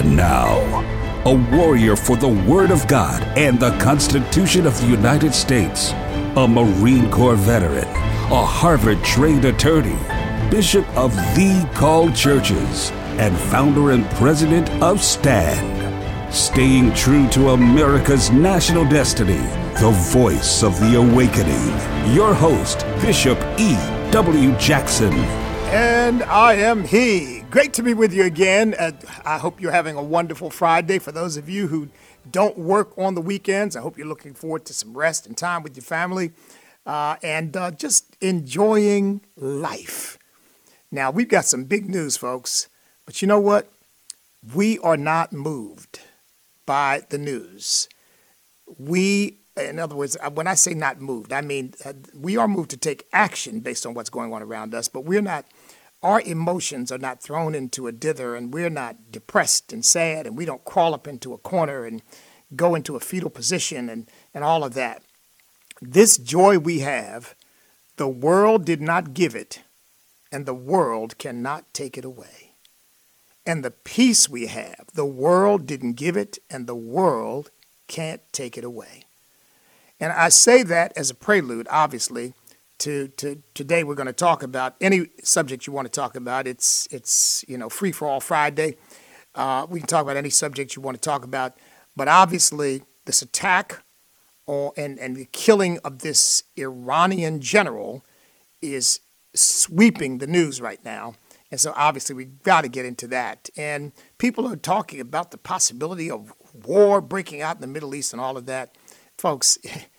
And now, a warrior for the Word of God and the Constitution of the United States, a Marine Corps veteran, a Harvard-trained attorney, Bishop of the Called Churches, and founder and president of STAND. Staying true to America's national destiny, the voice of the awakening. Your host, Bishop E.W. Jackson. And I am he. Great to be with you again. I hope you're having a wonderful Friday. For those of you who don't work on the weekends, I hope you're looking forward to some rest and time with your family and just enjoying life. Now, we've got some big news, folks. But you know what? We are not moved by the news. In other words, when I say not moved, I mean we are moved to take action based on what's going on around us, but we're not, our emotions are not thrown into a dither, and we're not depressed and sad, and we don't crawl up into a corner and go into a fetal position and all of that. This joy we have, the world did not give it, and the world cannot take it away. And the peace we have, the world didn't give it, and the world can't take it away. And I say that as a prelude, obviously, to today we're going to talk about any subject you want to talk about. It's Free for All Friday. We can talk about any subject you want to talk about. But obviously, this attack and the killing of this Iranian general is sweeping the news right now. And so obviously we've got to get into that. And people are talking about the possibility of war breaking out in the Middle East and all of that. Folks,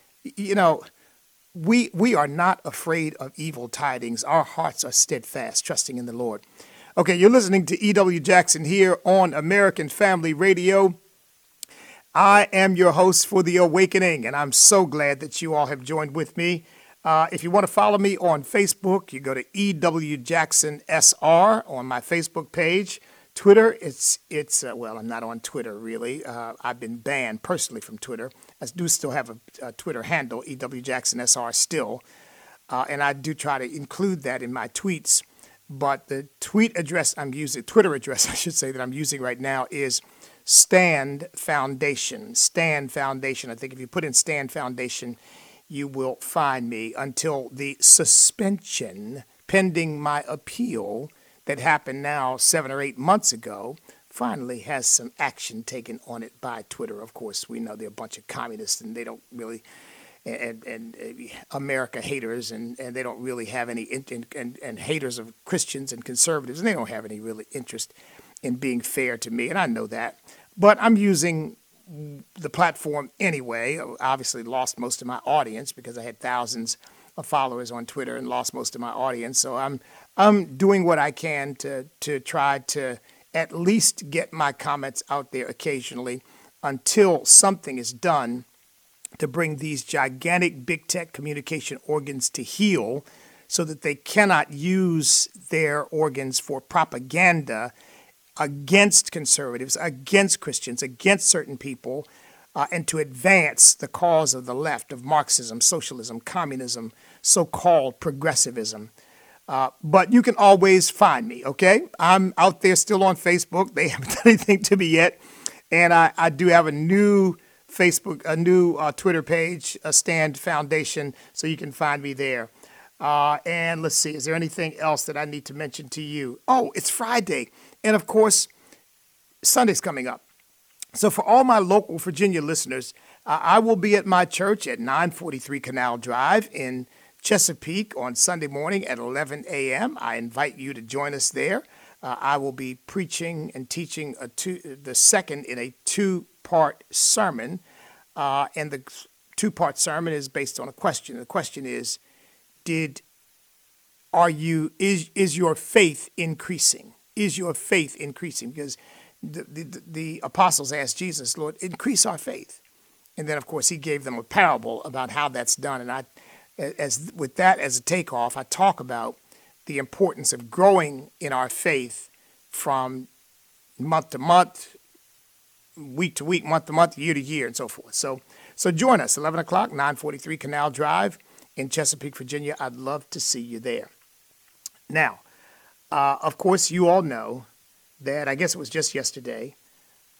we are not afraid of evil tidings. Our hearts are steadfast, trusting in the Lord. Okay, you're listening to E.W. Jackson here on American Family Radio. I am your host for The Awakening, and I'm so glad that you all have joined with me. If you want to follow me on Facebook, you go to E.W. Jackson SR on my Facebook page. Twitter, I'm not on Twitter, really. I've been banned personally from Twitter. I do still have a Twitter handle, E.W. Jackson SR still. And I do try to include that in my tweets. But the Twitter address I should say, that I'm using right now is Stand Foundation. Stand Foundation. I think if you put in Stand Foundation, you will find me until the suspension pending my appeal that happened now 7 or 8 months ago finally has some action taken on it by Twitter. Of course, we know they're a bunch of communists, and they don't really, and America haters, and they don't really have any, and haters of Christians and conservatives, and they don't have any really interest in being fair to me, and I know that. But I'm using the platform anyway. Obviously lost most of my audience because I had thousands of followers on Twitter and lost most of my audience. So I'm doing what I can to try to at least get my comments out there occasionally until something is done to bring these gigantic big tech communication organs to heel so that they cannot use their organs for propaganda against conservatives, against Christians, against certain people, and to advance the cause of the left, of Marxism, socialism, communism, so-called progressivism. But you can always find me, okay? I'm out there still on Facebook. They haven't done anything to me yet. And I do have a new Twitter page, a Stand Foundation, so you can find me there. And let's see, is there anything else that I need to mention to you? Oh, it's Friday. And of course, Sunday's coming up. So for all my local Virginia listeners, I will be at my church at 943 Canal Drive in Chesapeake on Sunday morning at 11 a.m. I invite you to join us there. I will be preaching and teaching the second in a two-part sermon. And the two-part sermon is based on a question. The question is, is your faith increasing? Is your faith increasing? Because the apostles asked Jesus, Lord, increase our faith. And then, of course, he gave them a parable about how that's done. And with that as a takeoff, I talk about the importance of growing in our faith from month to month, week to week, month to month, year to year, and so forth. So join us, 11 o'clock, 943 Canal Drive in Chesapeake, Virginia. I'd love to see you there. Now, of course, you all know that I guess it was just yesterday,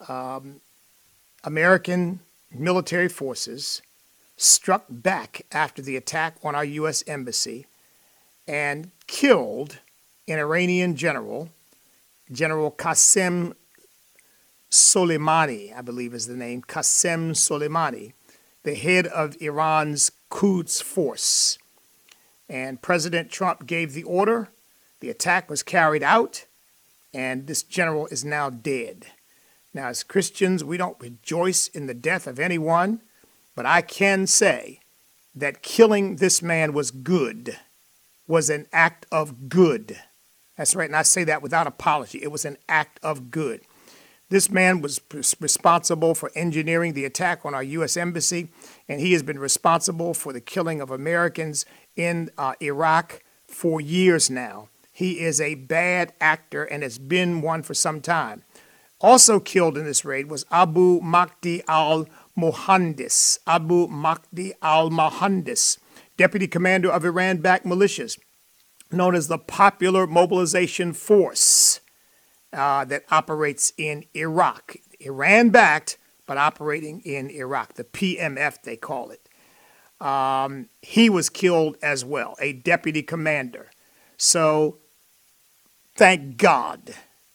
American military forces struck back after the attack on our U.S. embassy and killed an Iranian general, General Qasem Soleimani, I believe is the name, Qasem Soleimani, the head of Iran's Quds Force. And President Trump gave the order. The attack was carried out, and this general is now dead. Now, as Christians, we don't rejoice in the death of anyone, but I can say that killing this man was good, was an act of good. That's right, and I say that without apology. It was an act of good. This man was responsible for engineering the attack on our U.S. embassy, and he has been responsible for the killing of Americans in Iraq for years now. He is a bad actor and has been one for some time. Also killed in this raid was Abu Mahdi al-Mohandis. Abu Mahdi al-Mohandis, deputy commander of Iran-backed militias, known as the Popular Mobilization Force that operates in Iraq. Iran-backed, but operating in Iraq. The PMF, they call it. He was killed as well, a deputy commander. So thank God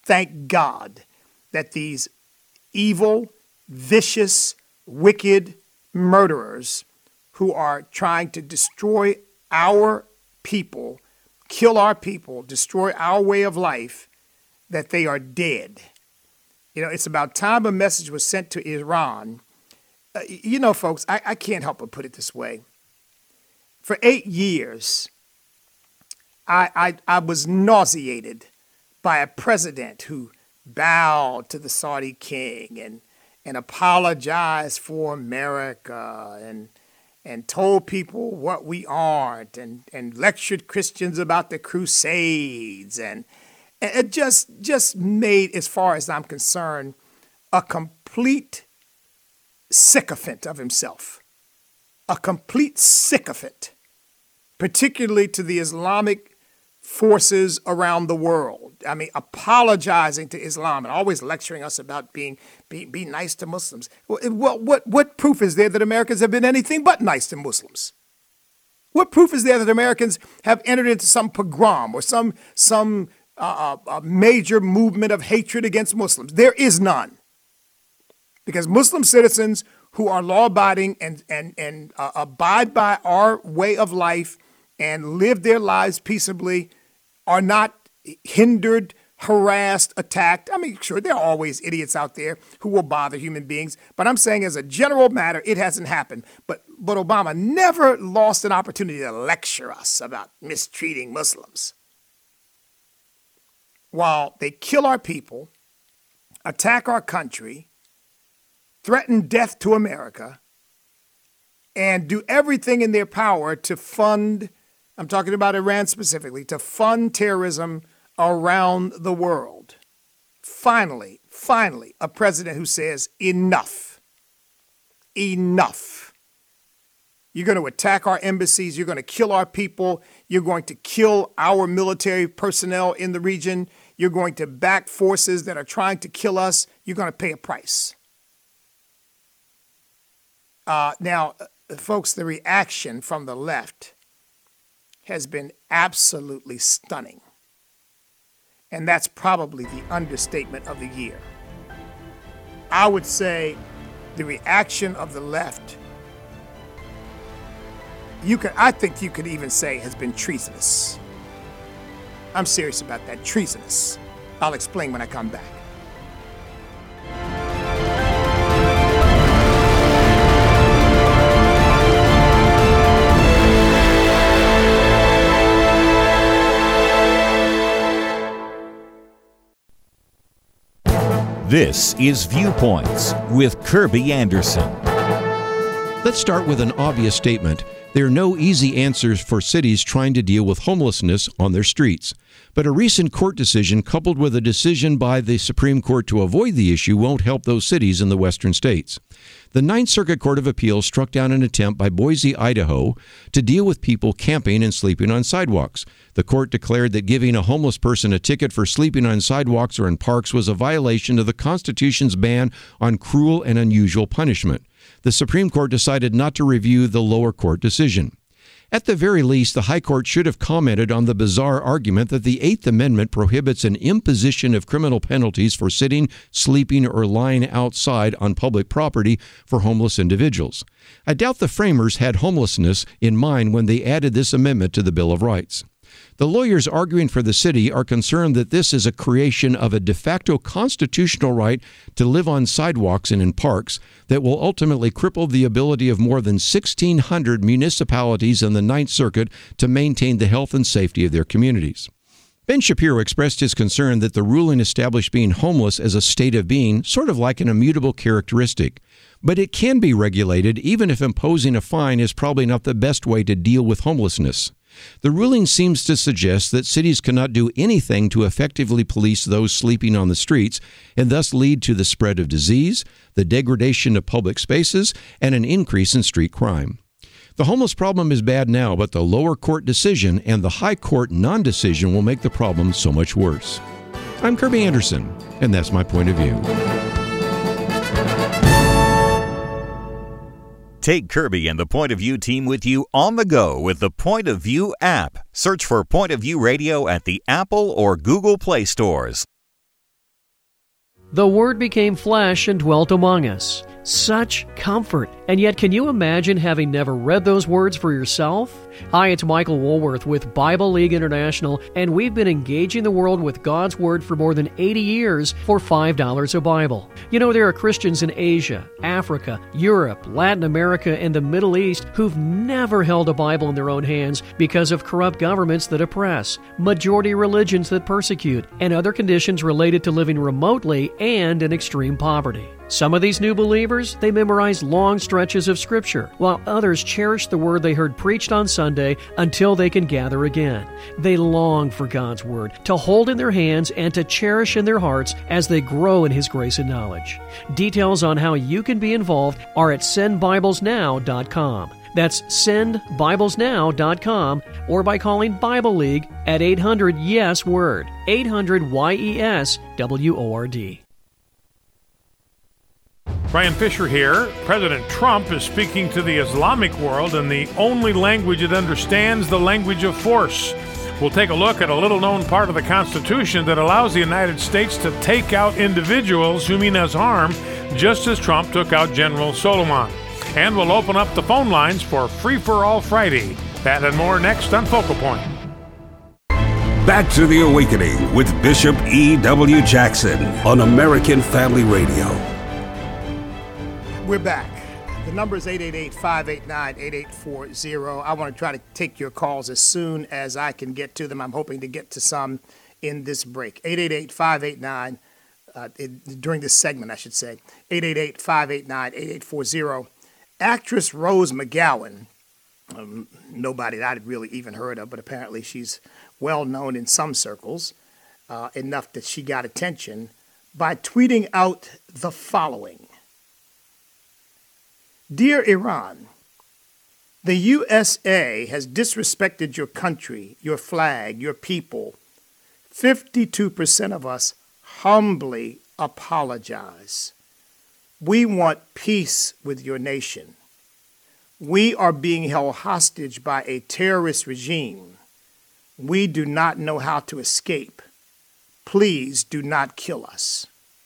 that these evil, vicious, wicked murderers who are trying to destroy our people, kill our people, destroy our way of life, that they are dead. You know, it's about time a message was sent to Iran. Folks, I can't help but put it this way. For 8 years, I was nauseated by a president who bowed to the Saudi king and apologized for America and told people what we aren't and lectured Christians about the Crusades and it just made, as far as I'm concerned, a complete sycophant of himself. A complete sycophant, particularly to the Islamic forces around the world. I mean, apologizing to Islam and always lecturing us about being nice to Muslims. Well, what proof is there that Americans have been anything but nice to Muslims? What proof is there that Americans have entered into some pogrom or some a major movement of hatred against Muslims? There is none. Because Muslim citizens who are law-abiding and abide by our way of life and live their lives peaceably are not hindered, harassed, attacked. I mean, sure, there are always idiots out there who will bother human beings. But I'm saying as a general matter, it hasn't happened. But Obama never lost an opportunity to lecture us about mistreating Muslims. While they kill our people, attack our country, threaten death to America, and do everything in their power to fund, I'm talking about Iran specifically, to fund terrorism around the world. Finally, a president who says, enough. Enough. You're going to attack our embassies. You're going to kill our people. You're going to kill our military personnel in the region. You're going to back forces that are trying to kill us. You're going to pay a price. Now, folks, the reaction from the left has been absolutely stunning. And that's probably the understatement of the year. I would say the reaction of the left, I think you could even say has been treasonous. I'm serious about that, treasonous. I'll explain when I come back. This is Viewpoints with Kirby Anderson. Let's start with an obvious statement. There are no easy answers for cities trying to deal with homelessness on their streets. But a recent court decision coupled with a decision by the Supreme Court to avoid the issue won't help those cities in the western states. the Ninth Circuit Court of Appeals struck down an attempt by Boise, Idaho, to deal with people camping and sleeping on sidewalks. The court declared that giving a homeless person a ticket for sleeping on sidewalks or in parks was a violation of the Constitution's ban on cruel and unusual punishment. The Supreme Court decided not to review the lower court decision. At the very least, the High Court should have commented on the bizarre argument that the Eighth Amendment prohibits an imposition of criminal penalties for sitting, sleeping, or lying outside on public property for homeless individuals. I doubt the framers had homelessness in mind when they added this amendment to the Bill of Rights. The lawyers arguing for the city are concerned that this is a creation of a de facto constitutional right to live on sidewalks and in parks that will ultimately cripple the ability of more than 1,600 municipalities in the Ninth Circuit to maintain the health and safety of their communities. Ben Shapiro expressed his concern that the ruling established being homeless as a state of being, sort of like an immutable characteristic. But it can be regulated, even if imposing a fine is probably not the best way to deal with homelessness. The ruling seems to suggest that cities cannot do anything to effectively police those sleeping on the streets and thus lead to the spread of disease, the degradation of public spaces, and an increase in street crime. The homeless problem is bad now, but the lower court decision and the high court non-decision will make the problem so much worse. I'm Kirby Anderson, and that's my point of view. Take Kirby and the Point of View team with you on the go with the Point of View app. Search for Point of View Radio at the Apple or Google Play stores. The Word became flesh and dwelt among us. Such comfort. And yet, can you imagine having never read those words for yourself? Hi, it's Michael Woolworth with Bible League International, and we've been engaging the world with God's Word for more than 80 years for $5 a Bible. You know, there are Christians in Asia, Africa, Europe, Latin America, and the Middle East who've never held a Bible in their own hands because of corrupt governments that oppress, majority religions that persecute, and other conditions related to living remotely and in extreme poverty. Some of these new believers, they memorize long stretches of Scripture, while others cherish the Word they heard preached on Sunday until they can gather again. They long for God's Word to hold in their hands and to cherish in their hearts as they grow in His grace and knowledge. Details on how you can be involved are at sendbiblesnow.com. That's sendbiblesnow.com, or by calling Bible League at 800-YES-WORD, 800-YES-WORD. Brian Fisher here. President Trump is speaking to the Islamic world in the only language it understands, the language of force. We'll take a look at a little-known part of the Constitution that allows the United States to take out individuals who mean us harm, just as Trump took out General Soleimani. And we'll open up the phone lines for Free-for-All Friday. That and more next on Focal Point. Back to the Awakening with Bishop E.W. Jackson on American Family Radio. We're back. The number is 888-589-8840. I want to try to take your calls as soon as I can get to them. I'm hoping to get to some in this break. 888-589, during this segment, I should say. 888-589-8840. Actress Rose McGowan, nobody that I'd really even heard of, but apparently she's well known in some circles, enough that she got attention by tweeting out the following. Dear Iran, the USA has disrespected your country, your flag, your people. 52% of us humbly apologize. We want peace with your nation. We are being held hostage by a terrorist regime. We do not know how to escape. Please do not kill us.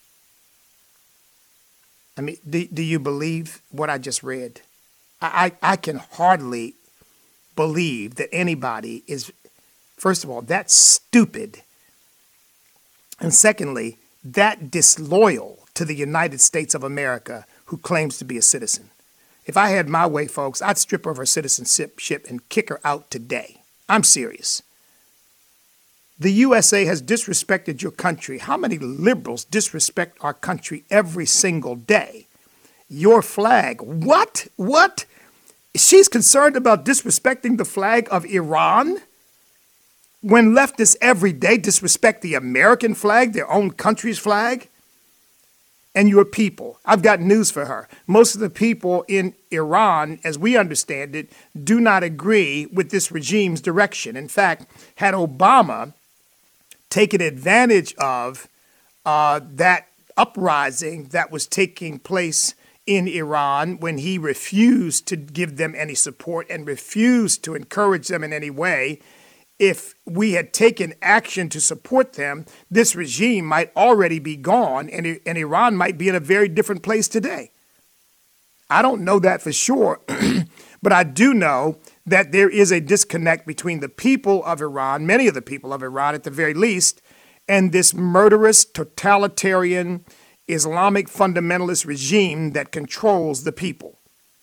I mean, do you believe what I just read? I can hardly believe that anybody is, first of all, that stupid, and secondly, that disloyal to the United States of America who claims to be a citizen. If I had my way, folks, I'd strip of her citizenship and kick her out today. I'm serious. The USA has disrespected your country. How many liberals disrespect our country every single day? Your flag. What? What? She's concerned about disrespecting the flag of Iran? When leftists every day disrespect the American flag, their own country's flag? and your people. I've got news for her. Most of the people in Iran, as we understand it, do not agree with this regime's direction. In fact, had Obama taken advantage of that uprising that was taking place in Iran when he refused to give them any support and refused to encourage them in any way, if we had taken action to support them, this regime might already be gone and Iran might be in a very different place today. I don't know that for sure, but I do know that there is a disconnect between the people of Iran, many of the people of Iran at the very least, and this murderous, totalitarian, Islamic fundamentalist regime that controls the people.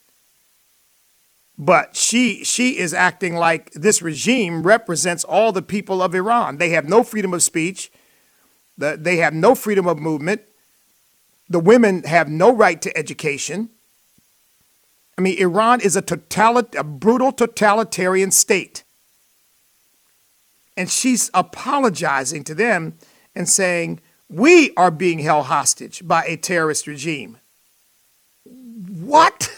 But she is acting like this regime represents all the people of Iran. They have no freedom of speech. They have no freedom of movement. The women have no right to education. I mean, Iran is a brutal totalitarian state. And she's apologizing to them and saying, we are being held hostage by a terrorist regime. What?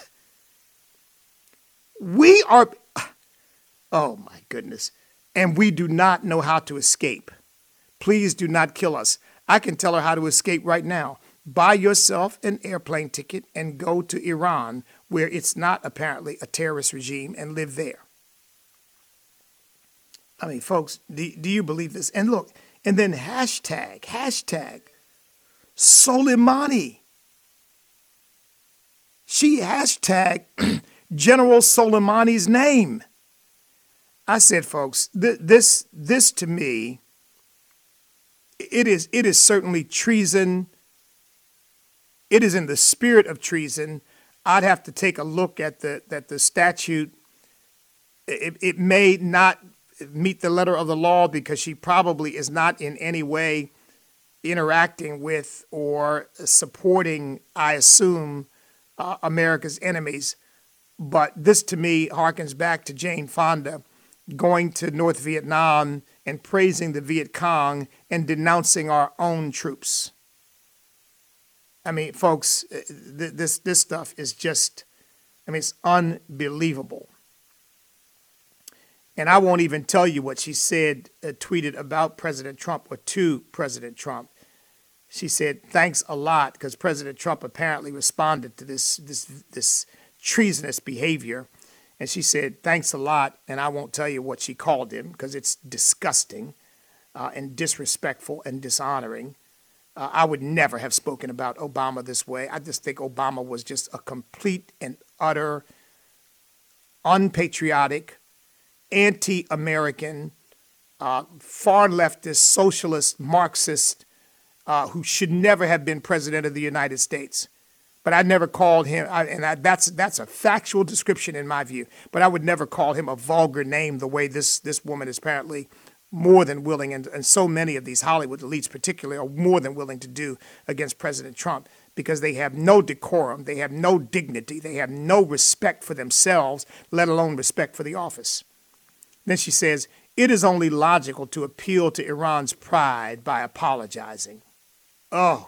We are, oh my goodness, and we do not know how to escape. Please do not kill us. I can tell her how to escape right now. Buy yourself an airplane ticket and go to Iran, where it's not apparently a terrorist regime, and live there. I mean, folks, do you believe this? And look, and then hashtag Soleimani. She hashtag General Soleimani's name. I said, folks, this to me, it is certainly treason. It is in the spirit of treason. I'd have to take a look at the statute. It may not meet the letter of the law because she probably is not in any way interacting with or supporting, I assume, America's enemies. But this, to me, harkens back to Jane Fonda going to North Vietnam and praising the Viet Cong and denouncing our own troops. I mean, folks, this stuff is just, it's unbelievable. And I won't even tell you what she said, tweeted about President Trump or to President Trump. She said, thanks a lot, because President Trump apparently responded to this treasonous behavior. And she said, thanks a lot. And I won't tell you what she called him because it's disgusting and disrespectful and dishonoring. I would never have spoken about Obama this way. I just think Obama was just a complete and utter unpatriotic, anti-American, far leftist, socialist, Marxist, who should never have been president of the United States. But I never called him, that's a factual description in my view, but I would never call him a vulgar name the way this woman is apparently more than willing, and so many of these Hollywood elites particularly are more than willing to do against President Trump, because they have no decorum, they have no dignity, they have no respect for themselves, let alone respect for the office. Then she says, it is only logical to appeal to Iran's pride by apologizing. Oh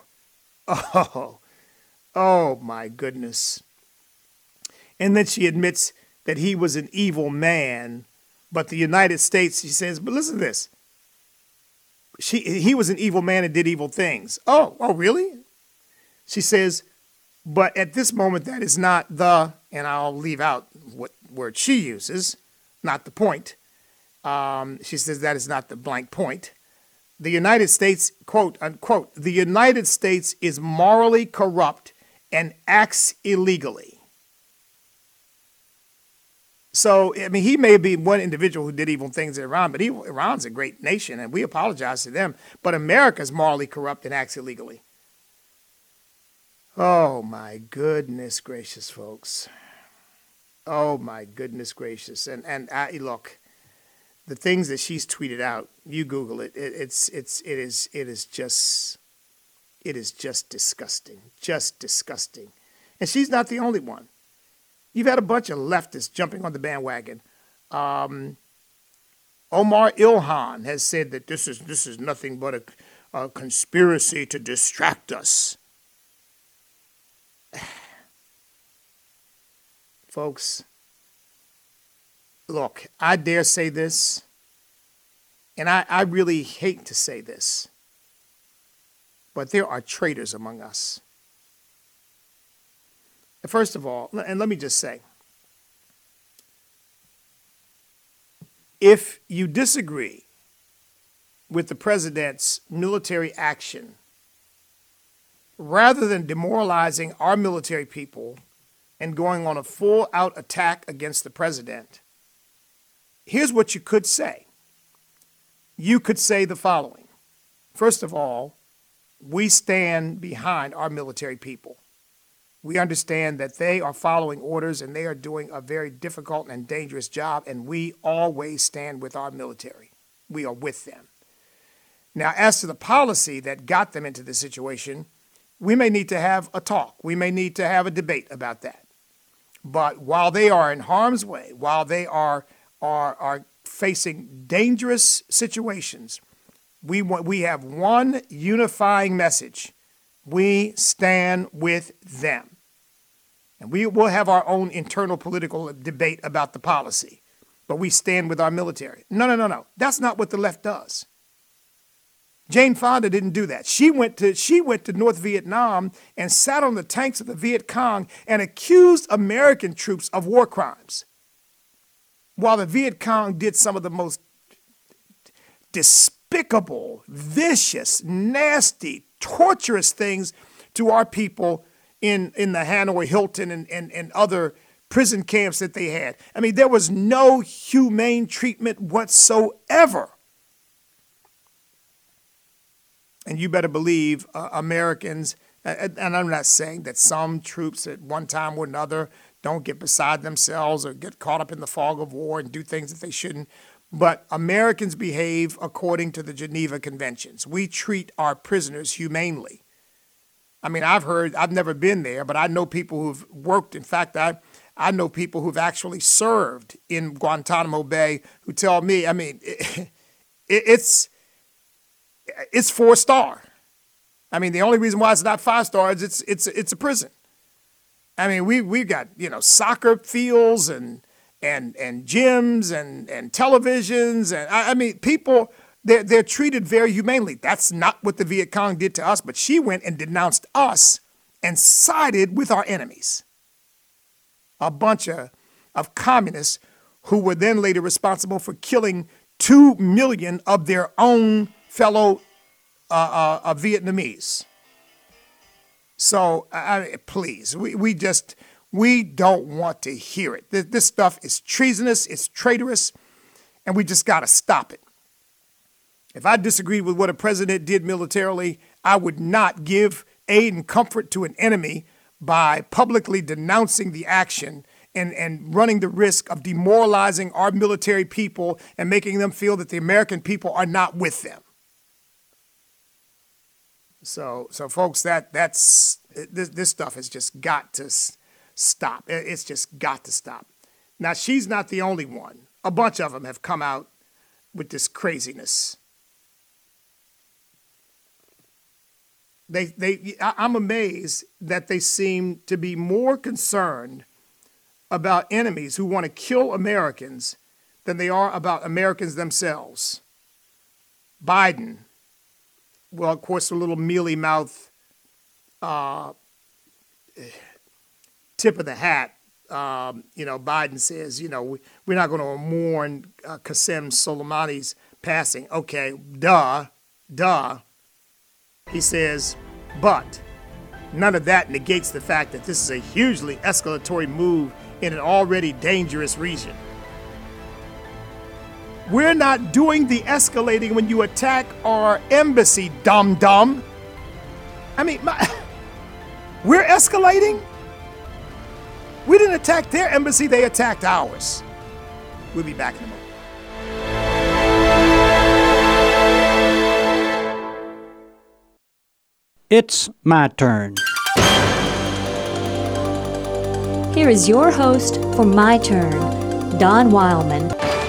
my goodness. And then she admits that he was an evil man, but the United States, she says, but listen to this. He was an evil man and did evil things. Oh, really? She says, but at this moment, that is not and I'll leave out what word she uses, not the point. She says that is not the blank point. The United States, quote unquote, the United States is morally corrupt and acts illegally. So, he may be one individual who did evil things in Iran, but Iran's a great nation, and we apologize to them. But America's morally corrupt and acts illegally. Oh, my goodness gracious, folks. Oh, my goodness gracious. And look, the things that she's tweeted out, you Google it, it is just disgusting, just disgusting. And she's not the only one. You've had a bunch of leftists jumping on the bandwagon. Omar Ilhan has said that this is nothing but a conspiracy to distract us. Folks, look, I dare say this, and I really hate to say this, but there are traitors among us. First of all, and let me just say, if you disagree with the president's military action, rather than demoralizing our military people and going on a full-out attack against the president, here's what you could say. You could say the following. First of all, we stand behind our military people. We understand that they are following orders and they are doing a very difficult and dangerous job, and we always stand with our military. We are with them. Now, as to the policy that got them into this situation, we may need to have a talk. We may need to have a debate about that. But while they are in harm's way, while they are facing dangerous situations, we have one unifying message. We stand with them. And we will have our own internal political debate about the policy, but we stand with our military. No. That's not what the left does. Jane Fonda didn't do that. She went to North Vietnam and sat on the tanks of the Viet Cong and accused American troops of war crimes, while the Viet Cong did some of the most despicable, vicious, nasty, torturous things to our people in the Hanoi Hilton and other prison camps that they had. I mean, there was no humane treatment whatsoever. And you better believe Americans, and I'm not saying that some troops at one time or another don't get beside themselves or get caught up in the fog of war and do things that they shouldn't, but Americans behave according to the Geneva Conventions. We treat our prisoners humanely. I mean, I've never been there, but I know people who've worked. In fact, I know people who've actually served in Guantanamo Bay who tell me, I mean, it's 4-star. I mean, the only reason why it's not 5 stars, it's a prison. I mean, we've got, soccer fields and gyms and televisions, and I mean, people, they're treated very humanely. That's not what the Viet Cong did to us, but she went and denounced us and sided with our enemies. A bunch of communists who were then later responsible for killing 2 million of their own fellow Vietnamese. So please, we don't want to hear it. This stuff is treasonous, it's traitorous, and we just got to stop it. If I disagreed with what a president did militarily, I would not give aid and comfort to an enemy by publicly denouncing the action and running the risk of demoralizing our military people and making them feel that the American people are not with them. So folks, this stuff has just got to stop. It's just got to stop. Now, she's not the only one. A bunch of them have come out with this craziness. I'm amazed that they seem to be more concerned about enemies who want to kill Americans than they are about Americans themselves. Biden, well, of course, a little mealy-mouthed tip of the hat. Biden says, we're not going to mourn Qasem Soleimani's passing. Okay, duh. He says, but none of that negates the fact that this is a hugely escalatory move in an already dangerous region. We're not doing the escalating when you attack our embassy, dum-dum. I mean, we're escalating? We didn't attack their embassy, they attacked ours. We'll be back in a moment. It's my turn. Here is your host for My Turn, Don Wildman.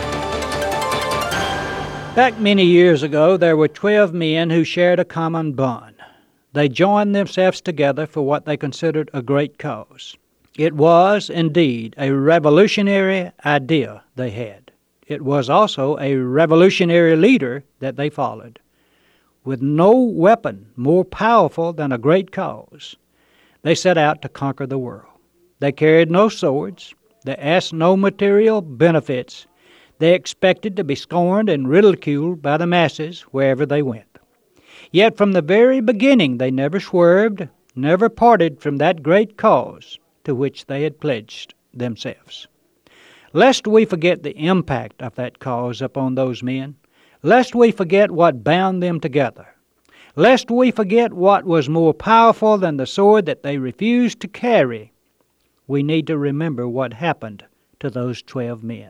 Back many years ago, there were 12 men who shared a common bond. They joined themselves together for what they considered a great cause. It was, indeed, a revolutionary idea they had. It was also a revolutionary leader that they followed. With no weapon more powerful than a great cause, they set out to conquer the world. They carried no swords. They asked no material benefits. They expected to be scorned and ridiculed by the masses wherever they went. Yet from the very beginning they never swerved, never parted from that great cause to which they had pledged themselves. Lest we forget the impact of that cause upon those men, lest we forget what bound them together, lest we forget what was more powerful than the sword that they refused to carry, we need to remember what happened to those 12 men.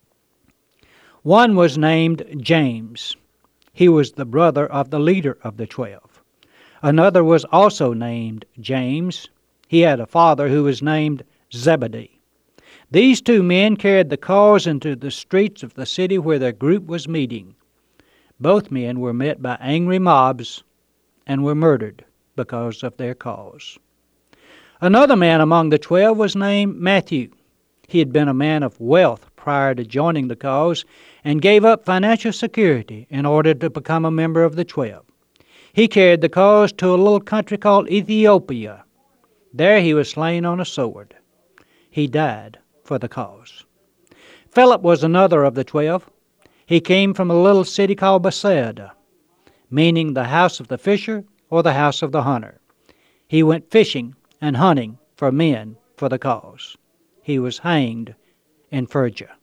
One was named James. He was the brother of the leader of the 12. Another was also named James. He had a father who was named Zebedee. These 2 men carried the cause into the streets of the city where their group was meeting. Both men were met by angry mobs and were murdered because of their cause. Another man among the 12 was named Matthew. He had been a man of wealth prior to joining the cause and gave up financial security in order to become a member of the 12. He carried the cause to a little country called Ethiopia. There he was slain on a sword. He died for the cause. Philip was another of the 12. He came from a little city called Bethsaida, meaning the house of the fisher or the house of the hunter. He went fishing and hunting for men for the cause. He was hanged in Phrygia.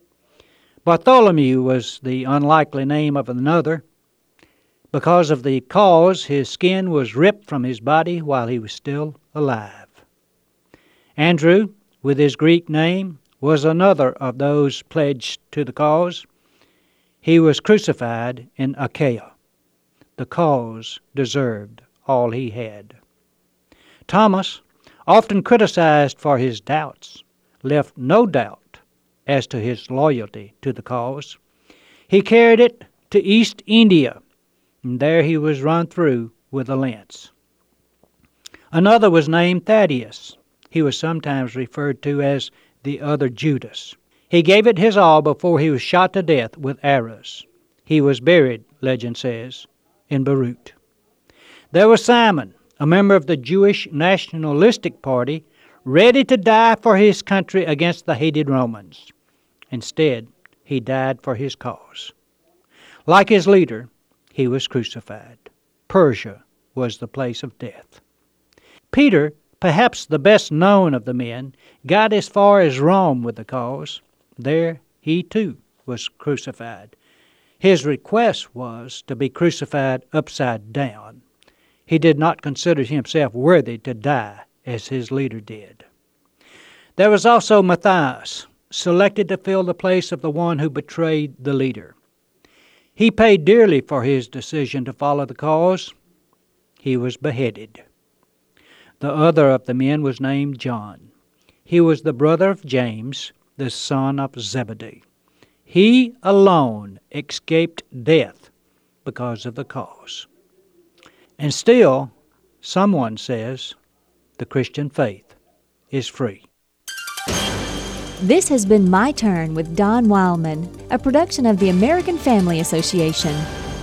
Bartholomew was the unlikely name of another. Because of the cause, his skin was ripped from his body while he was still alive. Andrew, with his Greek name, was another of those pledged to the cause. He was crucified in Achaia. The cause deserved all he had. Thomas, often criticized for his doubts, left no doubt as to his loyalty to the cause. He carried it to East India, and there he was run through with a lance. Another was named Thaddeus. He was sometimes referred to as the other Judas. He gave it his all before he was shot to death with arrows. He was buried, legend says, in Beirut. There was Simon, a member of the Jewish Nationalistic Party, ready to die for his country against the hated Romans. Instead, he died for his cause. Like his leader, he was crucified. Persia was the place of death. Peter, perhaps the best known of the men, got as far as Rome with the cause. There he too was crucified. His request was to be crucified upside down. He did not consider himself worthy to die as his leader did. There was also Matthias, selected to fill the place of the one who betrayed the leader. He paid dearly for his decision to follow the cause. He was beheaded. The other of the men was named John. He was the brother of James, the son of Zebedee. He alone escaped death because of the cause. And still, someone says the Christian faith is free. This has been My Turn with Don Wildman, a production of the American Family Association.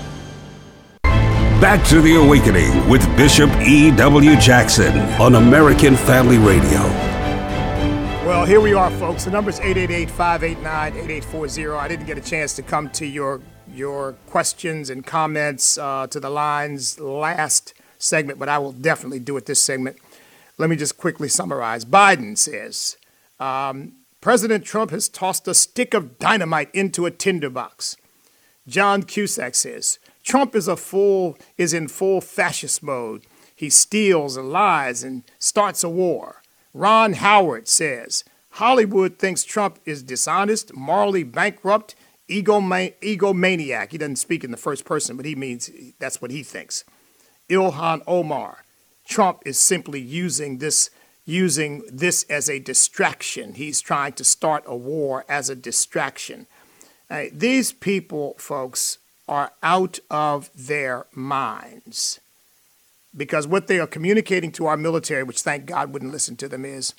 Back to the Awakening with Bishop E.W. Jackson on American Family Radio. Well, here we are, folks. The number is 888-589-8840. I didn't get a chance to come to your questions and comments to the lines last segment, but I will definitely do it this segment. Let me just quickly summarize. Biden says, President Trump has tossed a stick of dynamite into a tinderbox. John Cusack says, Trump is in full fascist mode. He steals and lies and starts a war. Ron Howard says, Hollywood thinks Trump is dishonest, morally bankrupt, egomaniac. He doesn't speak in the first person, but he means that's what he thinks. Ilhan Omar, Trump is simply using this as a distraction. He's trying to start a war as a distraction. These people, folks, are out of their minds, because what they are communicating to our military, which thank God wouldn't listen to them, is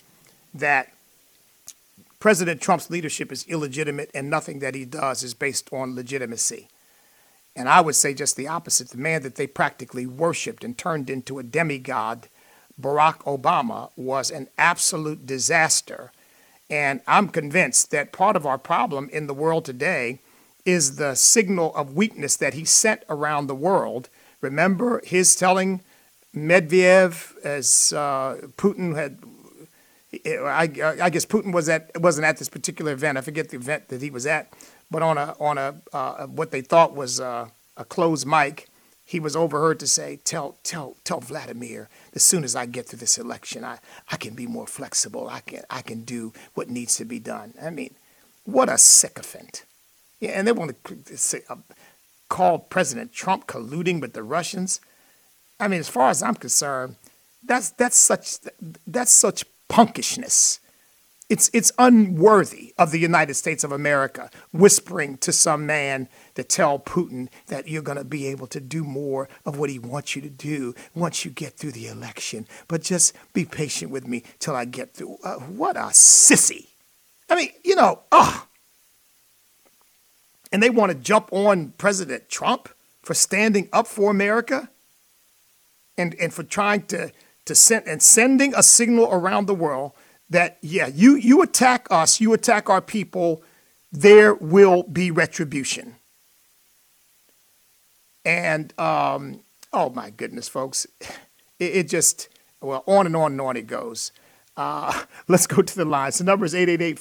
that President Trump's leadership is illegitimate and nothing that he does is based on legitimacy. And I would say just the opposite. The man that they practically worshiped and turned into a demigod, Barack Obama, was an absolute disaster. And I'm convinced that part of our problem in the world today is the signal of weakness that he sent around the world. Remember his telling Medvedev, as Putin had, I guess Putin wasn't at this particular event. I forget the event that he was at, but on a what they thought was a closed mic, he was overheard to say, "Tell Vladimir, as soon as I get through this election, I can be more flexible. I can do what needs to be done." I mean, what a sycophant! Yeah, and they want to say, call President Trump colluding with the Russians. I mean, as far as I'm concerned, that's such punkishness. It's unworthy of the United States of America, whispering to some man to tell Putin that you're going to be able to do more of what he wants you to do once you get through the election. But just be patient with me till I get through. What a sissy. I mean, And they want to jump on President Trump for standing up for America and for trying to sending a signal around the world that, yeah, you attack us, you attack our people, there will be retribution. And, oh my goodness, folks, it just, well, on and on and on it goes. Let's go to the lines. The number is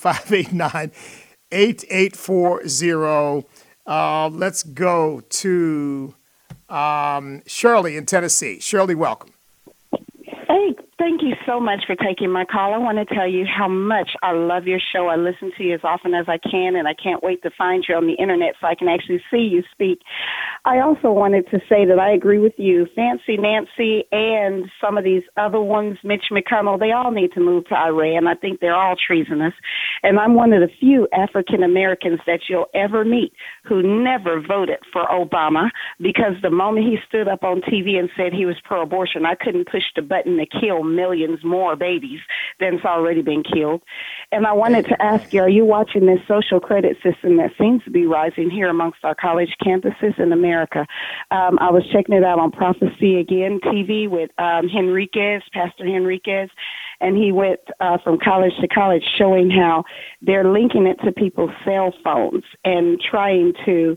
888-589-8840. Let's go to Shirley in Tennessee. Shirley, welcome. Hey, thank you so much for taking my call. I want to tell you how much I love your show. I listen to you as often as I can, and I can't wait to find you on the internet so I can actually see you speak. I also wanted to say that I agree with you. Fancy Nancy and some of these other ones, Mitch McConnell, they all need to move to Iran. I think they're all treasonous. And I'm one of the few African Americans that you'll ever meet who never voted for Obama, because the moment he stood up on TV and said he was pro-abortion, I couldn't push the button to kill millions more babies than's already been killed. And I wanted to ask you, are you watching this social credit system that seems to be rising here amongst our college campuses in America? I was checking it out on Prophecy Again TV with Pastor Henriquez, and he went from college to college showing how they're linking it to people's cell phones and trying to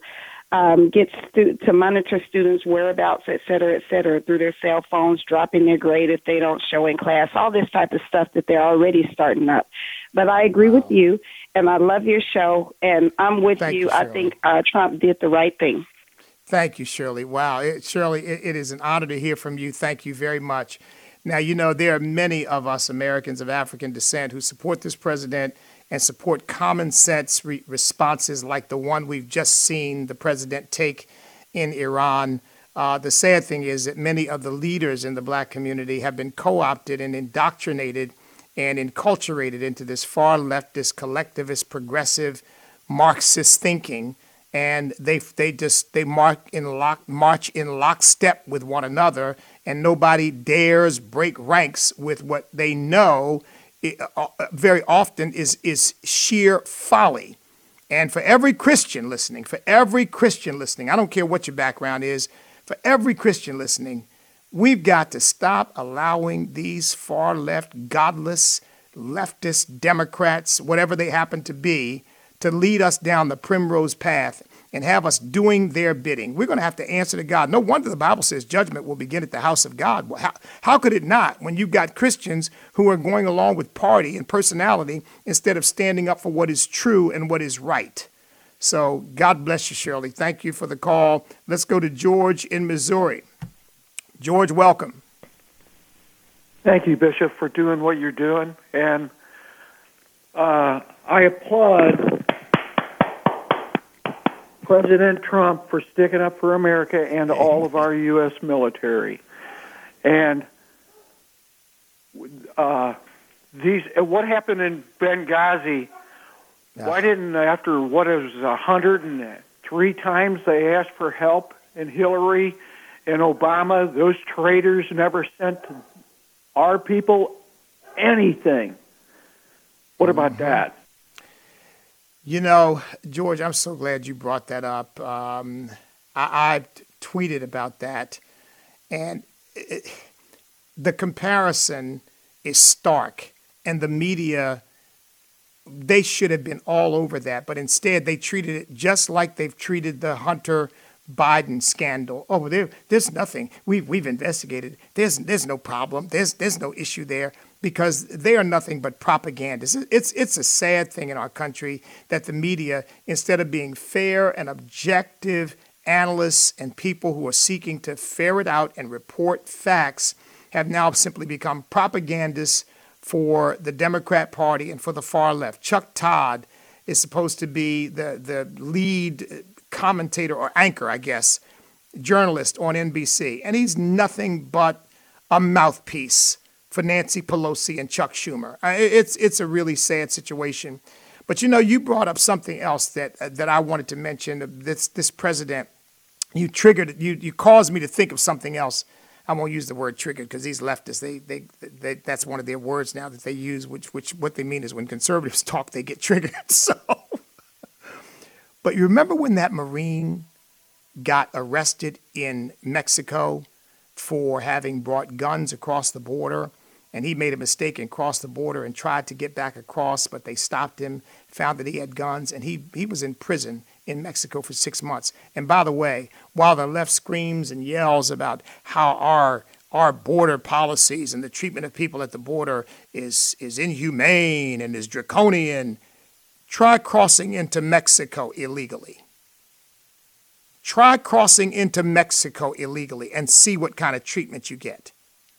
to monitor students' whereabouts, et cetera, through their cell phones, dropping their grade if they don't show in class, all this type of stuff that they're already starting up. But I agree with you, and I love your show, and I'm with you. I think Trump did the right thing. Thank you, Shirley. Wow. Shirley, it is an honor to hear from you. Thank you very much. Now, there are many of us Americans of African descent who support this president and support common sense responses like the one we've just seen the president take in Iran. The sad thing is that many of the leaders in the black community have been co-opted and indoctrinated and enculturated into this far leftist, collectivist, progressive, Marxist thinking. And they march in lockstep with one another, and nobody dares break ranks with what they know very often is sheer folly. And for every Christian listening, I don't care what your background is, for every Christian listening, we've got to stop allowing these far left, godless, leftist Democrats, whatever they happen to be, to lead us down the primrose path and have us doing their bidding. We're going to have to answer to God. No wonder the Bible says judgment will begin at the house of God. How could it not when you've got Christians who are going along with party and personality instead of standing up for what is true and what is right? So God bless you, Shirley. Thank you for the call. Let's go to George in Missouri. George, welcome. Thank you, Bishop, for doing what you're doing. And I applaud President Trump for sticking up for America and all of our U.S. military. And what happened in Benghazi, why didn't, after 103 times they asked for help, and Hillary and Obama, those traitors, never sent our people anything? What about that? You know, George, I'm so glad you brought that up. I tweeted about that, and the comparison is stark, and the media, they should have been all over that, but instead they treated it just like they've treated the Hunter Biden scandal. Oh, there's nothing. We've investigated. There's no problem. There's no issue there, because they are nothing but propagandists. It's a sad thing in our country that the media, instead of being fair and objective analysts and people who are seeking to ferret out and report facts, have now simply become propagandists for the Democrat Party and for the far left. Chuck Todd is supposed to be the lead commentator or anchor, I guess, journalist on NBC. And he's nothing but a mouthpiece for Nancy Pelosi and Chuck Schumer. It's a really sad situation. But, you know, you brought up something else that I wanted to mention. This president, you triggered it. You caused me to think of something else. I won't use the word triggered because these leftists, they that's one of their words now that they use, which what they mean is when conservatives talk, they get triggered. So, but you remember when that Marine got arrested in Mexico for having brought guns across the border, and he made a mistake and crossed the border and tried to get back across, but they stopped him, found that he had guns, and he was in prison in Mexico for 6 months. And by the way, while the left screams and yells about how our border policies and the treatment of people at the border is inhumane and is draconian, try crossing into Mexico illegally. Try crossing into Mexico illegally and see what kind of treatment you get.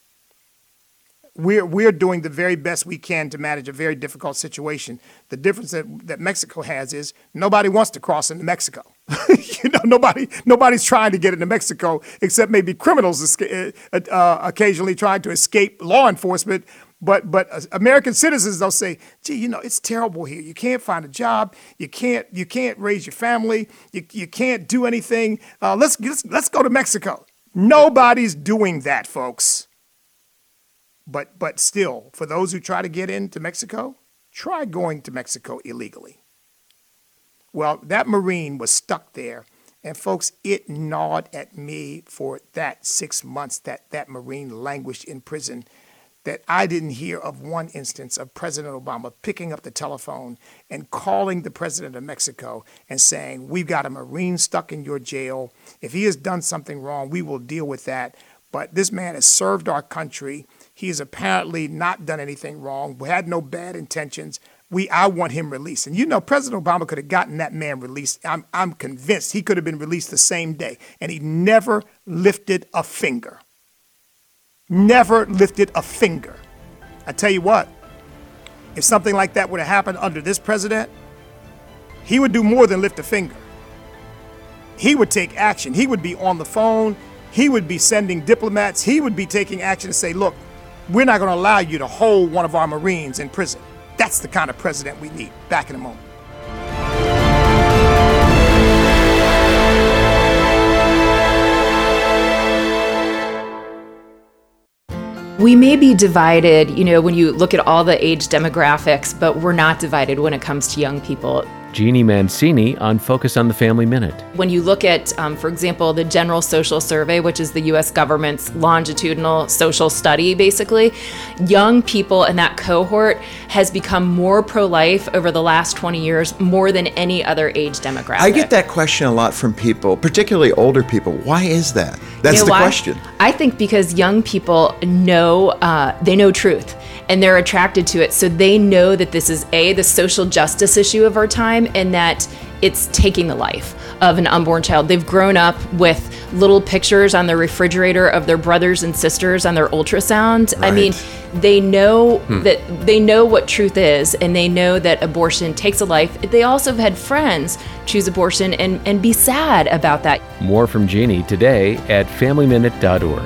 We're doing the very best we can to manage a very difficult situation. The difference that Mexico has is nobody wants to cross into Mexico. You know, nobody's trying to get into Mexico except maybe criminals occasionally trying to escape law enforcement. But American citizens, they'll say, gee, you know, it's terrible here. You can't find a job. You can't raise your family. You can't do anything. Let's go to Mexico. Nobody's doing that, folks. But still, for those who try to get into Mexico, try going to Mexico illegally. Well, that Marine was stuck there. And folks, it gnawed at me for that 6 months that Marine languished in prison, that I didn't hear of one instance of President Obama picking up the telephone and calling the president of Mexico and saying, we've got a Marine stuck in your jail. If he has done something wrong, we will deal with that. But this man has served our country. He has apparently not done anything wrong. We had no bad intentions. I want him released. And you know, President Obama could have gotten that man released. I'm convinced he could have been released the same day. And he never lifted a finger. Never lifted a finger. I tell you what, if something like that would have happened under this president, he would do more than lift a finger. He would take action. He would be on the phone. He would be sending diplomats. He would be taking action to say, look, we're not going to allow you to hold one of our Marines in prison. That's the kind of president we need. Back in a moment. We may be divided, you know, when you look at all the age demographics, but we're not divided when it comes to young people. Jeannie Mancini on Focus on the Family Minute. When you look at, for example, the General Social Survey, which is the U.S. government's longitudinal social study, basically, young people in that cohort has become more pro-life over the last 20 years, more than any other age demographic. I get that question a lot from people, particularly older people. Why is that? That's the question. I think because young people know, they know truth. And they're attracted to it. So they know that this is the social justice issue of our time, and that it's taking the life of an unborn child. They've grown up with little pictures on their refrigerator of their brothers and sisters on their ultrasound. Right. I mean, they know that they know what truth is, and they know that abortion takes a life. They also have had friends choose abortion and be sad about that. More from Jeannie today at FamilyMinute.org.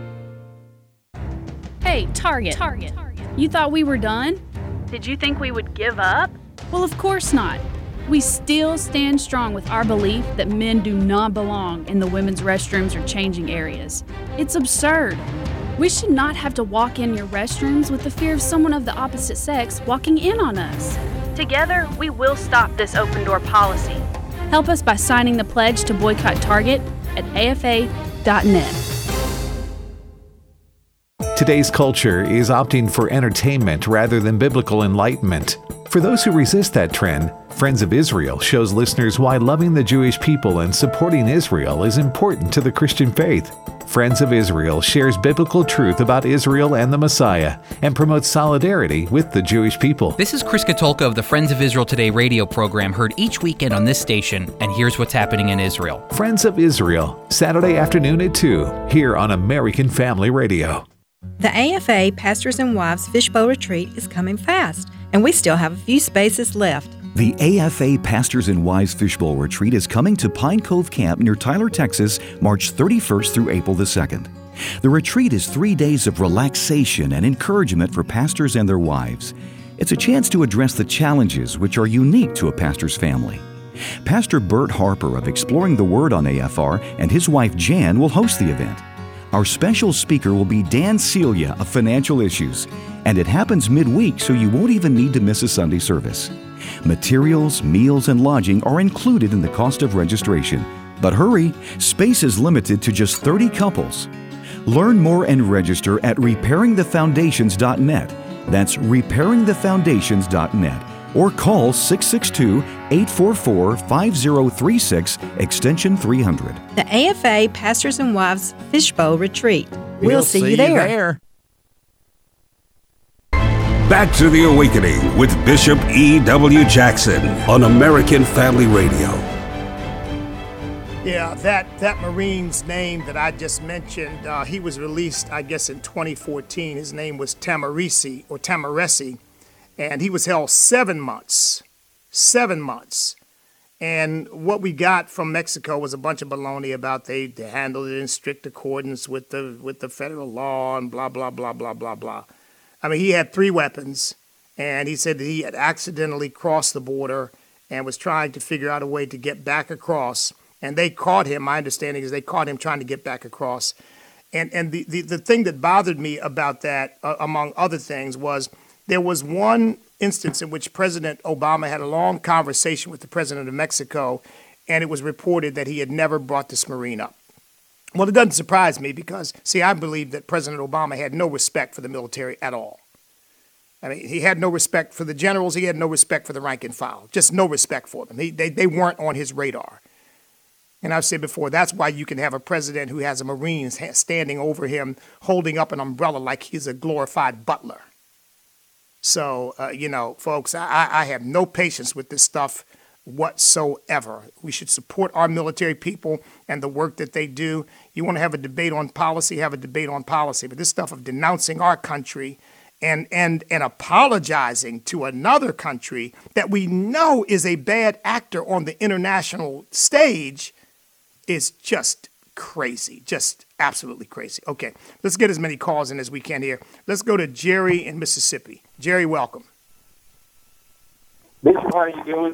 Hey, Target. You thought we were done? Did you think we would give up? Well, of course not. We still stand strong with our belief that men do not belong in the women's restrooms or changing areas. It's absurd. We should not have to walk in your restrooms with the fear of someone of the opposite sex walking in on us. Together, we will stop this open door policy. Help us by signing the pledge to boycott Target at afa.net. Today's culture is opting for entertainment rather than biblical enlightenment. For those who resist that trend, Friends of Israel shows listeners why loving the Jewish people and supporting Israel is important to the Christian faith. Friends of Israel shares biblical truth about Israel and the Messiah and promotes solidarity with the Jewish people. This is Chris Katulka of the Friends of Israel Today radio program, heard each weekend on this station, and here's what's happening in Israel. Friends of Israel, Saturday afternoon at 2, here on American Family Radio. The AFA Pastors and Wives Fishbowl Retreat is coming fast, and we still have a few spaces left. The AFA Pastors and Wives Fishbowl Retreat is coming to Pine Cove Camp near Tyler, Texas, March 31st through April the 2nd. The retreat is 3 days of relaxation and encouragement for pastors and their wives. It's a chance to address the challenges which are unique to a pastor's family. Pastor Bert Harper of Exploring the Word on AFR and his wife Jan will host the event. Our special speaker will be Dan Celia of Financial Issues, and it happens midweek, so you won't even need to miss a Sunday service. Materials, meals, and lodging are included in the cost of registration. But hurry, space is limited to just 30 couples. Learn more and register at repairingthefoundations.net. That's repairingthefoundations.net. Or call 662-844-5036, extension 300. The AFA Pastors and Wives Fishbowl Retreat. We'll see you there. Back to the Awakening with Bishop E.W. Jackson on American Family Radio. Yeah, that Marine's name that I just mentioned, he was released, I guess, in 2014. His name was Tamaresi, and he was held 7 months. 7 months. And what we got from Mexico was a bunch of baloney about they handled it in strict accordance with the federal law and blah, blah, blah, blah, blah, blah. I mean, he had 3 weapons, and he said that he had accidentally crossed the border and was trying to figure out a way to get back across. And they caught him. My understanding is they caught him trying to get back across. And the thing that bothered me about that, among other things, was there was one instance in which President Obama had a long conversation with the president of Mexico, and it was reported that he had never brought this Marine up. Well, it doesn't surprise me because, see, I believe that President Obama had no respect for the military at all. I mean, he had no respect for the generals. He had no respect for the rank and file. Just no respect for them. They weren't on his radar. And I've said before, that's why you can have a president who has a Marine standing over him, holding up an umbrella like he's a glorified butler. So, folks, I have no patience with this stuff whatsoever. We should support our military people and the work that they do. You want to have a debate on policy, have a debate on policy. But this stuff of denouncing our country and apologizing to another country that we know is a bad actor on the international stage is just crazy, just absolutely crazy. Okay, let's get as many calls in as we can here. Let's go to Jerry in Mississippi. Jerry, welcome. Bishop, how are you doing?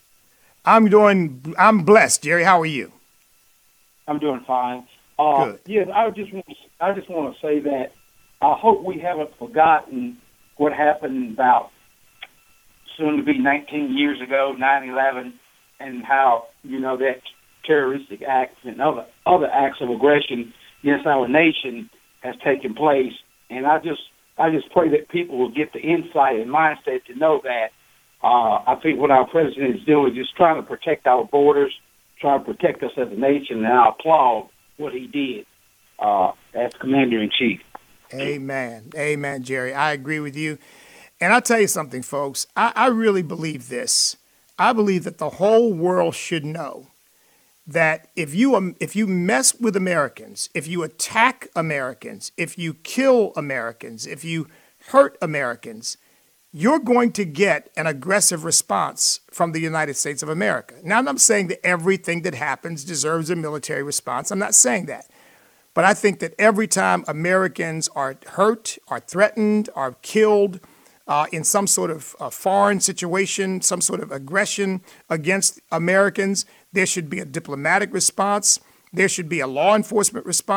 I'm blessed. Jerry, how are you? I'm doing fine. Good. Yes, I just want to say that I hope we haven't forgotten what happened about soon to be 19 years ago, 9/11, and how, that terroristic acts and other acts of aggression against our nation has taken place. And I just pray that people will get the insight and mindset to know that I think what our president is doing is just trying to protect our borders, trying to protect us as a nation, and I applaud what he did as Commander-in-Chief. Amen. Amen, Jerry. I agree with you. And I'll tell you something, folks. I really believe this. I believe that the whole world should know that if you mess with Americans, if you attack Americans, if you kill Americans, if you hurt Americans, you're going to get an aggressive response from the United States of America. Now, I'm not saying that everything that happens deserves a military response. I'm not saying that. But I think that every time Americans are hurt, are threatened, are killed in some sort of foreign situation, some sort of aggression against Americans, there should be a diplomatic response. There should be a law enforcement response.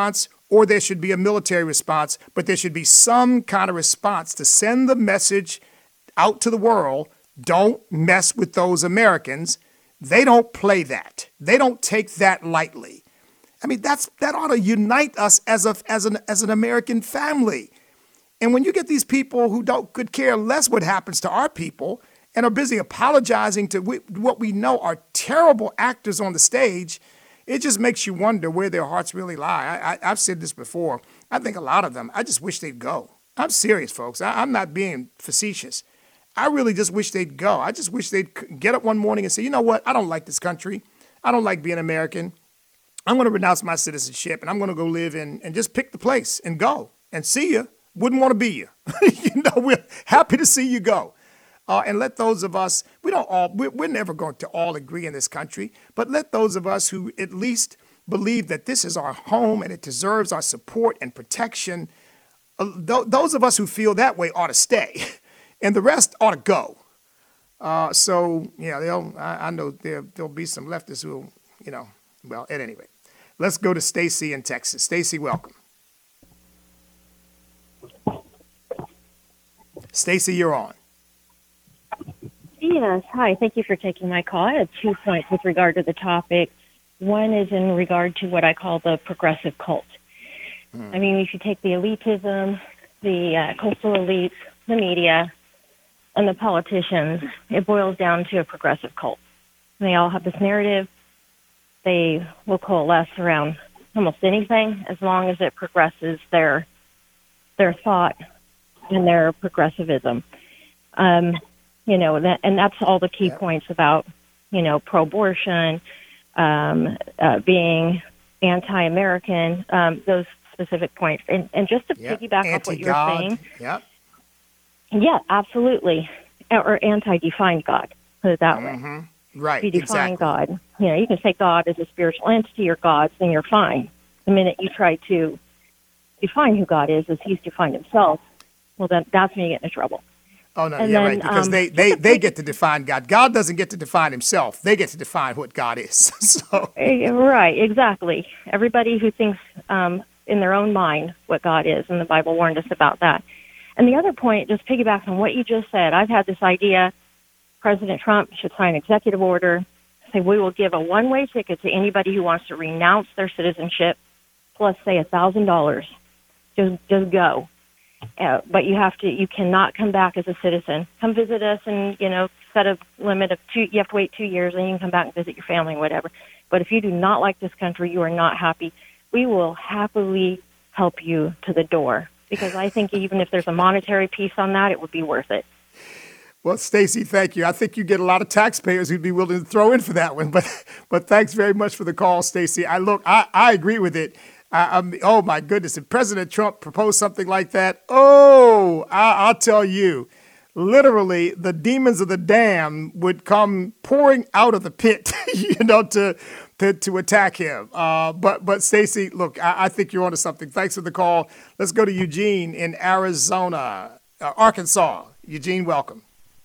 or there should be a military response, but there should be some kind of response to send the message out to the world. Don't mess with those Americans. They don't play that. They don't take that lightly. I mean, that ought to unite us as an American family. And when you get these people who could care less what happens to our people and are busy apologizing to what we know are terrible actors on the stage, it just makes you wonder where their hearts really lie. I've said this before. I think a lot of them, I just wish they'd go. I'm serious, folks. I'm not being facetious. I really just wish they'd go. I just wish they'd get up one morning and say, you know what? I don't like this country. I don't like being American. I'm going to renounce my citizenship, and I'm going to go live in and just pick the place and go and see you. Wouldn't want to be you. We're happy to see you go. And let those of us, we're never going to all agree in this country, but let those of us who at least believe that this is our home and it deserves our support and protection, those of us who feel that way ought to stay, and the rest ought to go. I know there'll be some leftists who, well, at any rate. Let's go to Stacy in Texas. Stacy, welcome. Stacy, you're on. Yes. Hi. Thank you for taking my call. I had 2 points with regard to the topic. One is in regard to what I call the progressive cult. I mean, if you take the elitism, the coastal elites, the media, and the politicians, it boils down to a progressive cult. And they all have this narrative. They will coalesce around almost anything as long as it progresses their thought and their progressivism. And that's all the key points about, pro-abortion, being anti-American, those specific points. And just to piggyback off what you were saying. Yeah, absolutely. Or anti-defined God, put it that way. Right, if you define God, you can say God is a spiritual entity or gods, then you're fine. The minute you try to define who God is as he's defined himself, well, then that's when you get into trouble. Oh, no, right, because they get to define God. God doesn't get to define himself. They get to define what God is. So. Right, exactly. Everybody who thinks in their own mind what God is, and the Bible warned us about that. And the other point, just piggybacks on what you just said, I've had this idea, President Trump should sign an executive order, say we will give a one-way ticket to anybody who wants to renounce their citizenship, plus say $1,000. Just go. But you cannot come back as a citizen. Come visit us and, set a limit of you have to wait 2 years and you can come back and visit your family and whatever. But if you do not like this country, you are not happy, we will happily help you to the door. Because I think even if there's a monetary piece on that, it would be worth it. Well, Stacy, thank you. I think you get a lot of taxpayers who'd be willing to throw in for that one. But thanks very much for the call, Stacy. I agree with it. Oh, my goodness. If President Trump proposed something like that, I'll tell you, literally, the demons of the dam would come pouring out of the pit, to attack him. But Stacy, look, I think you're onto something. Thanks for the call. Let's go to Eugene in Arkansas. Eugene, welcome.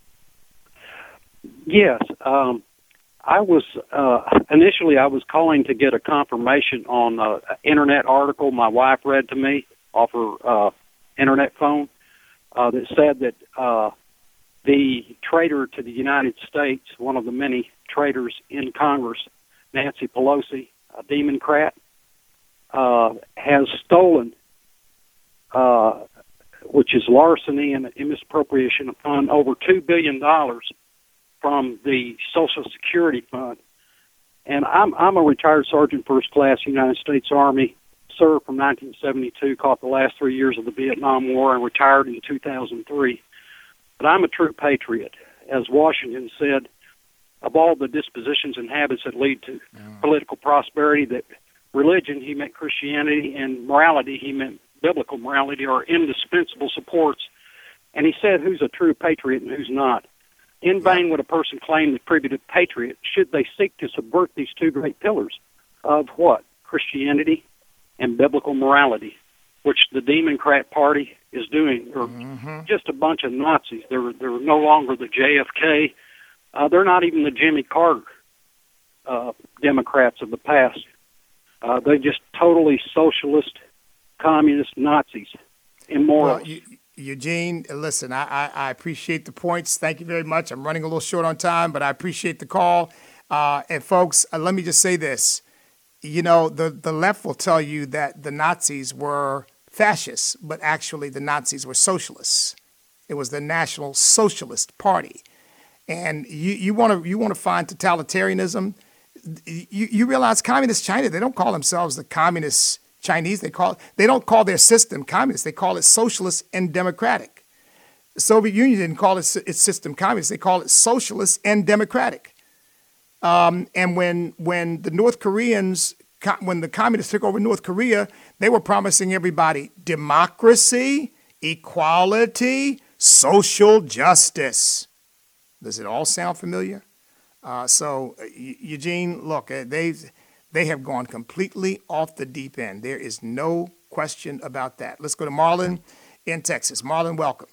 Yes. I was initially I was calling to get a confirmation on an internet article my wife read to me off her internet phone that said that the traitor to the United States, one of the many traitors in Congress, Nancy Pelosi, a Democrat, has stolen, which is larceny and misappropriation of fund, over $2 billion from the Social Security Fund. And I'm a retired Sergeant First Class, United States Army, served from 1972, caught the last 3 years of the Vietnam War, and retired in 2003. But I'm a true patriot. As Washington said, of all the dispositions and habits that lead to political prosperity, that religion, he meant Christianity, and morality, he meant biblical morality, are indispensable supports. And he said who's a true patriot and who's not. In vain would a person claim the tribute of patriot should they seek to subvert these two great pillars of what? Christianity and biblical morality, which the Democrat Party is doing. They're just a bunch of Nazis. They're no longer the JFK. They're not even the Jimmy Carter Democrats of the past. They're just totally socialist, communist Nazis, immoral. Well, Eugene, listen, I appreciate the points. Thank you very much. I'm running a little short on time, but I appreciate the call. And folks, let me just say this. You know, the left will tell you that the Nazis were fascists, but actually the Nazis were socialists. It was the National Socialist Party. And you want to find totalitarianism. You realize Communist China, they don't call themselves the Communist Chinese. They don't call their system communist. They call it socialist and democratic. The Soviet Union didn't call its system communist. They call it socialist and democratic. And when the North Koreans, when the communists took over North Korea, they were promising everybody democracy, equality, social justice. Does it all sound familiar? So, Eugene, look, they have gone completely off the deep end. There is no question about that. Let's go to Marlon in Texas. Marlon, welcome.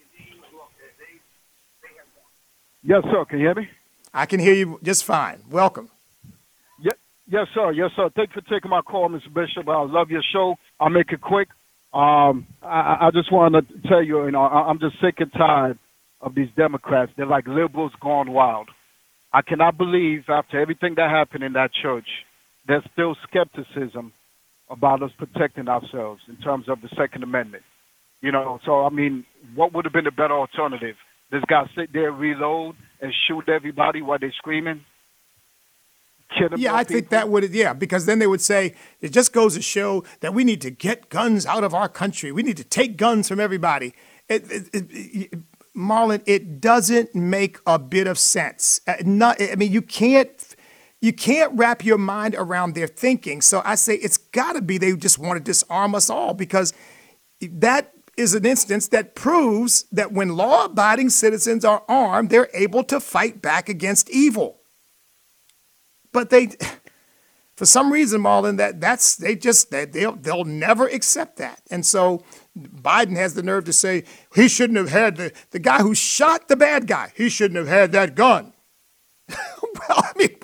Yes, sir. Can you hear me? I can hear you just fine. Welcome. Yes, sir. Yes, sir. Thanks for taking my call, Mr. Bishop. I love your show. I'll make it quick. I just wanted to tell you, I'm just sick and tired of these Democrats. They're like liberals gone wild. I cannot believe after everything that happened in that church, there's still skepticism about us protecting ourselves in terms of the Second Amendment. So, I mean, what would have been a better alternative? This guy sit there, reload, and shoot everybody while they're screaming? Yeah, I think that would, because then they would say, it just goes to show that we need to get guns out of our country. We need to take guns from everybody. Marlon, it doesn't make a bit of sense. You can't wrap your mind around their thinking. So I say it's got to be they just want to disarm us all, because that is an instance that proves that when law-abiding citizens are armed, they're able to fight back against evil. But for some reason, Marlon, they'll never accept that. And so Biden has the nerve to say he shouldn't have had the guy who shot the bad guy. He shouldn't have had that gun. Well, I mean,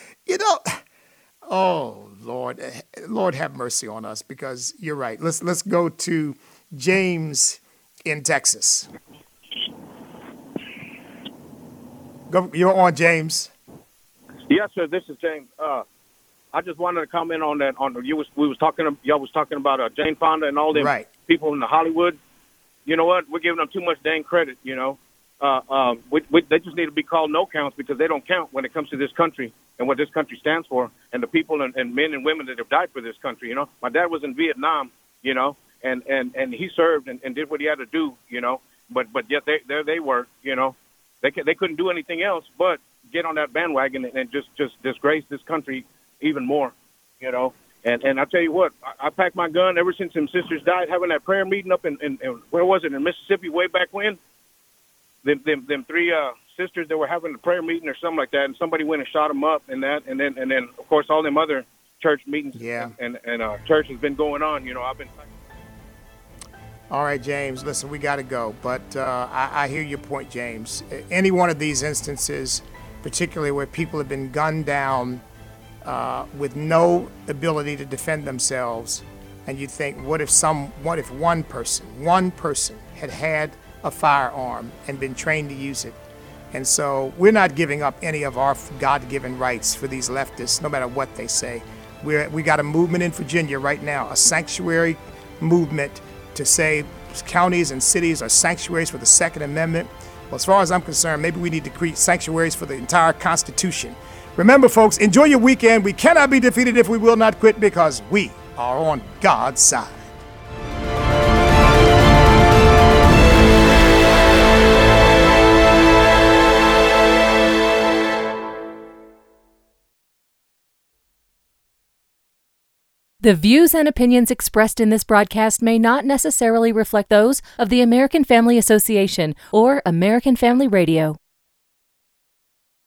oh Lord have mercy on us, because you're right. Let's go to James in Texas. You're on, James. Yes, sir. This is James. I just wanted to comment on that. Y'all was talking about Jane Fonda and all them people in the Hollywood. You know what? We're giving them too much dang credit. They just need to be called no counts, because they don't count when it comes to this country and what this country stands for, and the people and men and women that have died for this country. My dad was in Vietnam. And he served and did what he had to do. But yet there they were. They couldn't do anything else but get on that bandwagon and just disgrace this country even more, And I tell you what, I packed my gun ever since them sisters died, having that prayer meeting up in where was it, in Mississippi way back when? Them three sisters that were having a prayer meeting or something like that, and somebody went and shot them up and then of course all them other church meetings and church has been going on. I've been. All right, James, listen, we got to go. But I hear your point, James. Any one of these instances, particularly where people have been gunned down with no ability to defend themselves, and you think, what if one person had a firearm and been trained to use it? And so we're not giving up any of our God-given rights for these leftists, no matter what they say. We got a movement in Virginia right now, a sanctuary movement to say counties and cities are sanctuaries for the Second Amendment. Well, as far as I'm concerned, maybe we need to create sanctuaries for the entire Constitution. Remember, folks, enjoy your weekend. We cannot be defeated if we will not quit, because we are on God's side. The views and opinions expressed in this broadcast may not necessarily reflect those of the American Family Association or American Family Radio.